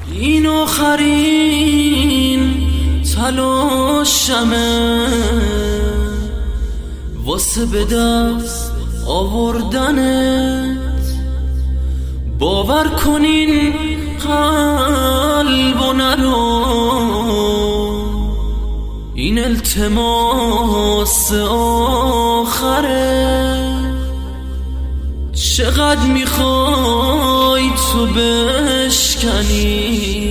این آخرین تلاشمه واسه به دست آوردنت. باور کنین قلب و نرو، این التماس آخره. چقدر میخوای تو بشکنی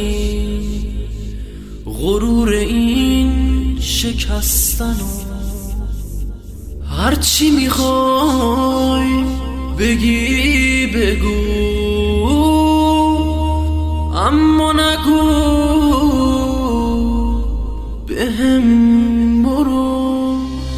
غرور این شکستنو؟ هرچی میخوای بگی بگو، اما نگو بهم برو.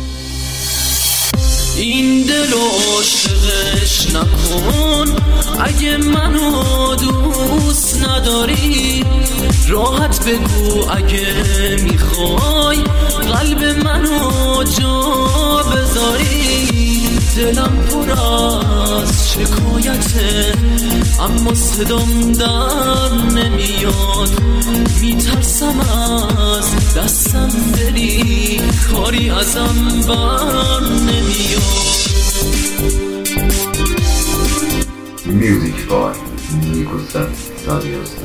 این دل عاشقش نکن اگه منو دوست نداری. راحت بگو اگه میخوای قلب منو جا بذاری. دلم پر از شکایته اما صدام در نمیاد. میترسم از دستم بری، کاری ازم بر نمیاد. Music by Nico Sadiosna.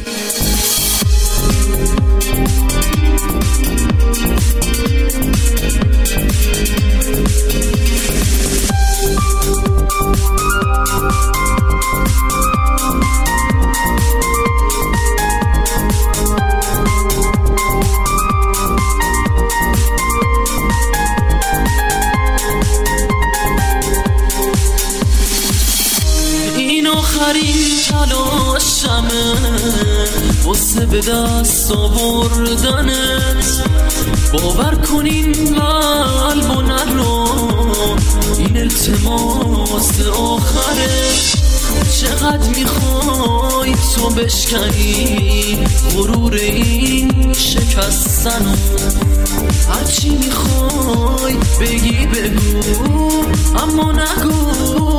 آخرین تلاشمه واسه به دست آوردنت. باور کنین قلب و نرو، این التماس آخره. چقدر میخوای تو بشکنی غرور این شکستنو؟ هرچی میخوای بگی بگو، اما نگو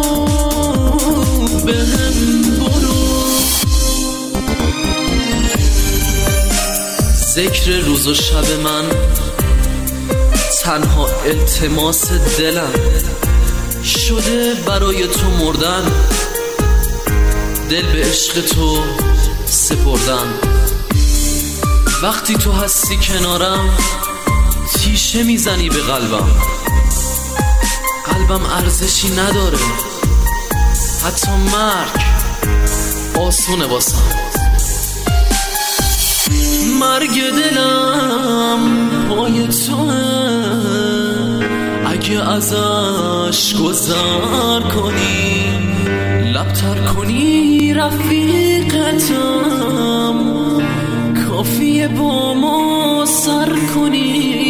بهم برو. ذکر روز و شب من تنها التماس دلم شده برای تو مردن، دل به عشق تو سپردن. وقتی تو هستی کنارم تیشه میزنی به قلبم. قلبم ارزشی نداره، حتی مرگ آسونه واسم. مرگ دلم پای توه، اگه ازش گذر کنی لبتر کنی رفیقتم، کافیه با ما سر کنی.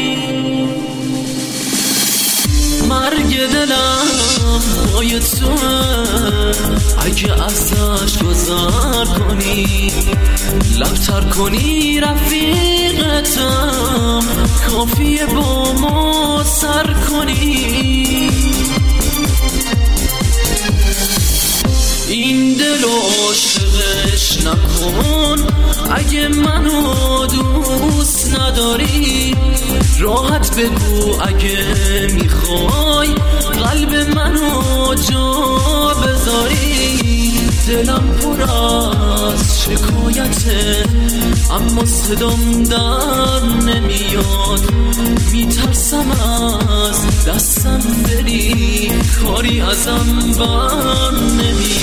مرگ دلم پای توه، اگه ازش گذر کنی لبتر کنی رفیقتم، کافیه با ما سر کنی. این دل عاشقش نکن اگه منو دوست نداری. راحت بگو اگه میخوای قلب منو جا بذاری. دلم پر از شکایته اما صدام در نمیاد. میترسم از دستم بری، کاری ازم بر نمیاد.